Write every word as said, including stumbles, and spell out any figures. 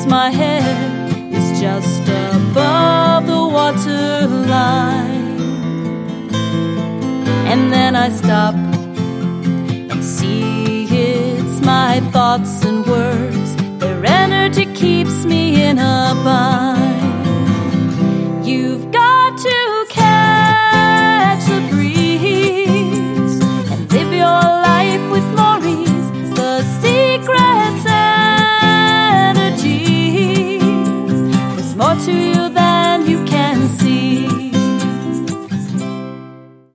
seems my head is just above the waterline. And then I stop and see it's my thoughts and words. Their energy keeps me in a bind.